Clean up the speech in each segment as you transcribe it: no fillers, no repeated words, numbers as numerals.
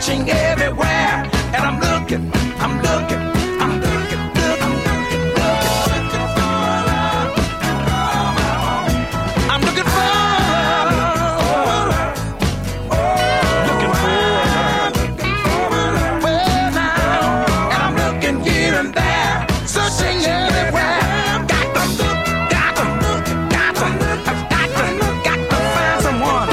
searching everywhere, and I'm looking, I'm looking, I'm looking, looking, looking, looking for love. I'm looking for love. Looking for love. Well, now, and I'm looking here and there, searching everywhere. Got to look, got to look, got to look, got to look, got to find someone.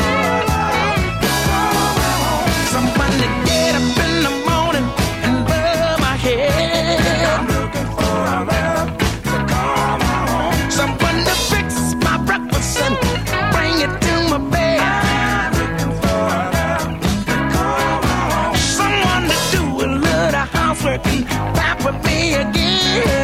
Someone to get up in the morning and rub my head. I'm looking for love to call my own. Someone to fix my breakfast and bring it to my bed. I'm looking for love to call my own. Someone to do a little housework and pamper me again.